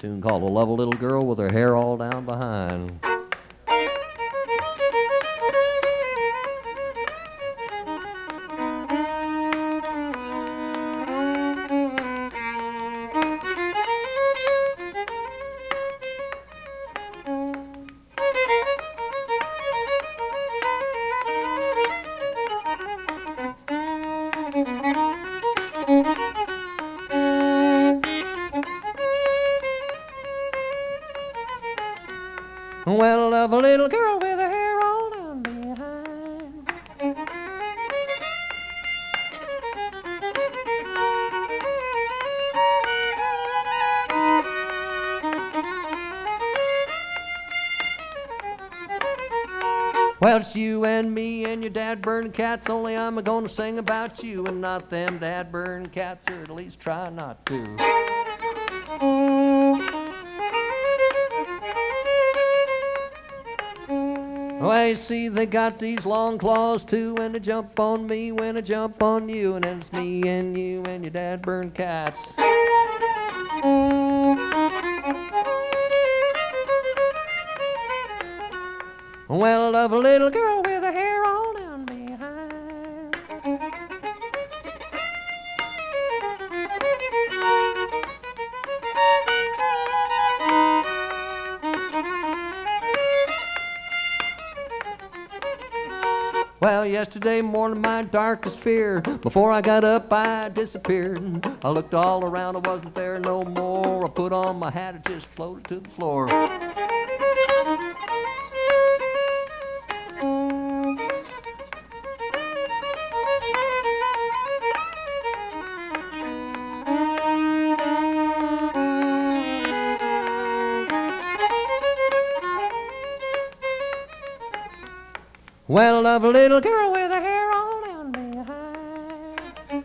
Tune called "A Lovely Little Girl with Her Hair All Down Behind." Well, I love a little girl with her hair all down behind. Well, it's you and me and your dad burn cats, only I'm gonna sing about you and not them dad burn cats, or at least try not to. Well, you see, they got these long claws too, and they jump on me when I jump on you, and then it's me and you and your dad burn cats. Well, I love a little girl with her hair all down behind. Well, yesterday morning, my darkest fear, before I got up, I disappeared. I looked all around, I wasn't there no more. I put on my hat, it just floated to the floor. Well, I love a little girl with her hair all down behind.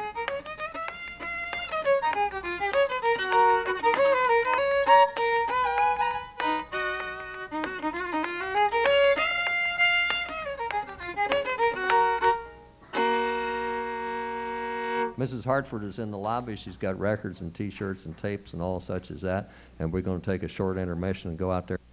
Mrs. Hartford is in the lobby. She's got records and T-shirts and tapes and all such as that. And we're going to take a short intermission and go out there.